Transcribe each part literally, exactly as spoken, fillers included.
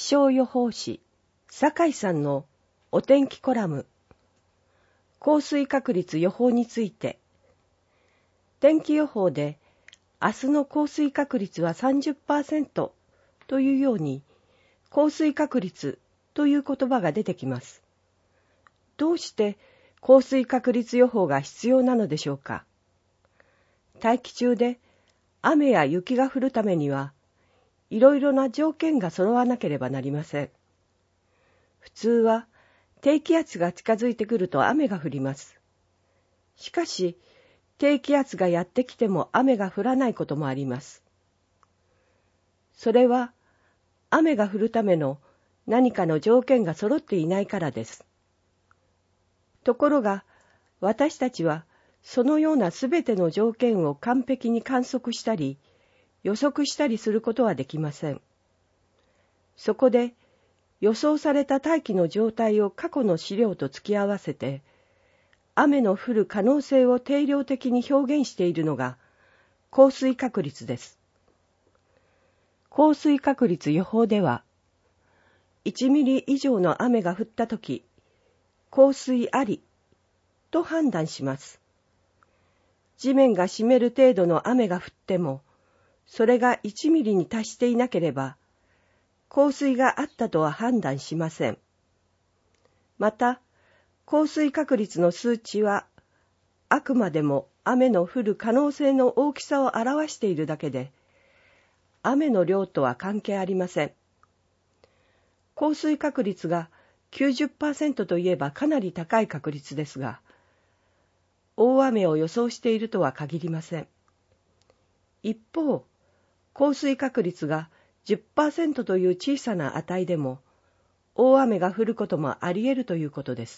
気象予報士、酒井さんのお天気コラム、降水確率予報について。天気予報で、明日の降水確率は さんじゅっパーセント というように、降水確率という言葉が出てきます。どうして降水確率予報が必要なのでしょうか。大気中で雨や雪が降るためには、いろいろな条件が揃わなければなりません。普通は低気圧が近づいてくると雨が降ります。しかし、低気圧がやってきても雨が降らないこともあります。それは雨が降るための何かの条件が揃っていないからです。ところが、私たちはそのようなすべての条件を完璧に観測したり、予測したりすることはできません。そこで、予想された大気の状態を過去の資料と突き合わせて、雨の降る可能性を定量的に表現しているのが降水確率です。降水確率予報では、いちミリ以上の雨が降ったとき、降水ありと判断します。地面が湿る程度の雨が降っても、それがいちミリに達していなければ、降水があったとは判断しません。また、降水確率の数値は、あくまでも雨の降る可能性の大きさを表しているだけで、雨の量とは関係ありません。降水確率が きゅうじゅっパーセント といえばかなり高い確率ですが、大雨を予想しているとは限りません。一方、降水確率が じゅっパーセント という小さな値でも、大雨が降ることもあり得るということです。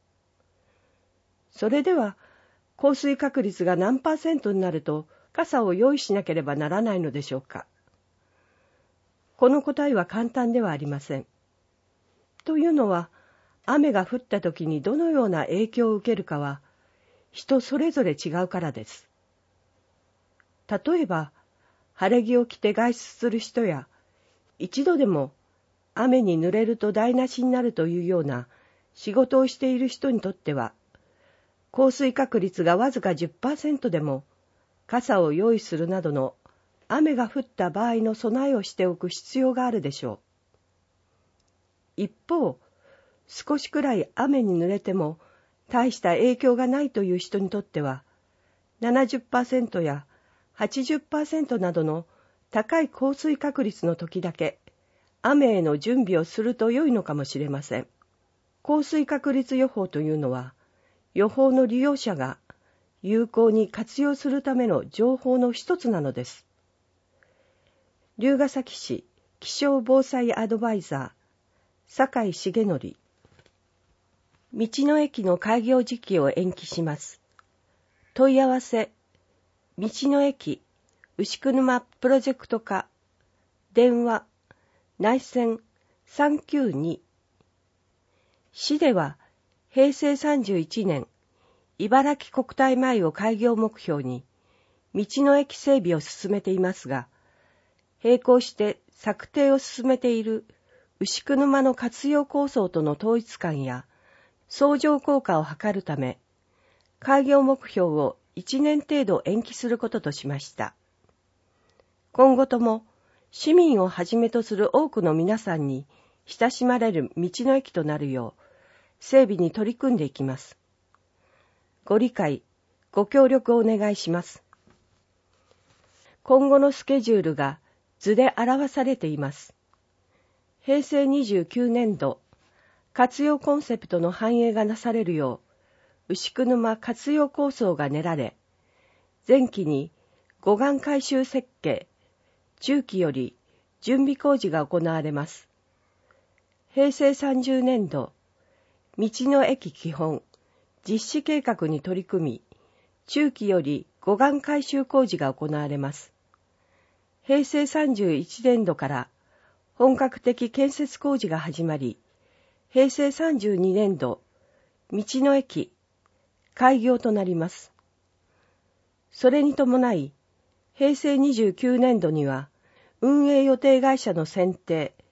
それでは、降水確率が何パーセントになると傘を用意しなければならないのでしょうか。この答えは簡単ではありません。というのは、雨が降った時にどのような影響を受けるかは、人それぞれ違うからです。例えば、晴れ着を着て外出する人や、一度でも雨に濡れると台無しになるというような仕事をしている人にとっては、降水確率がわずか じゅっパーセント でも、傘を用意するなどの雨が降った場合の備えをしておく必要があるでしょう。一方、少しくらい雨に濡れても大した影響がないという人にとっては、ななじゅっパーセント や はちじゅっパーセント などの高い降水確率の時だけ、雨への準備をすると良いのかもしれません。降水確率予報というのは、予報の利用者が有効に活用するための情報の一つなのです。龍ケ崎市気象防災アドバイザー、酒井重則。道の駅の開業時期を延期します。問い合わせ、道の駅牛久沼プロジェクト課、電話、内線さんきゅうに。市では、平成さんじゅういちねん、茨城国体前を開業目標に、道の駅整備を進めていますが、並行して策定を進めている牛久沼の活用構想との統一感や、相乗効果を図るため、開業目標をいちねん程度延期することとしました。今後とも、市民をはじめとする多くの皆さんに親しまれる道の駅となるよう、整備に取り組んでいきます。ご理解、ご協力をお願いします。今後のスケジュールが図で表されています。平成にじゅうきゅうねんど、活用コンセプトの反映がなされるよう、牛久沼活用構想が練られ、前期に護岸改修設計、中期より準備工事が行われます。平成さんじゅうねんど、道の駅基本、実施計画に取り組み、中期より護岸改修工事が行われます。平成さんじゅういちねんどから本格的建設工事が始まり、平成さんじゅうにねんど、道の駅、開業となります。それに伴い、平成にじゅうきゅうねんどには、運営予定会社の選定、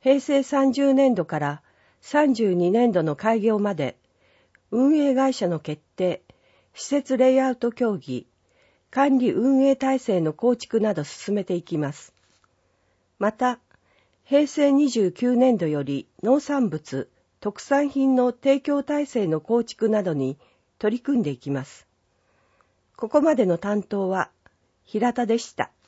へいせいさんじゅうねんどからさんじゅうにねんどの開業まで、運営会社の決定、施設レイアウト協議、管理運営体制の構築など進めていきます。また、へいせいにじゅうきゅうねんどより農産物、特産品の提供体制の構築などに取り組んでいきます。ここまでの担当は平田でした。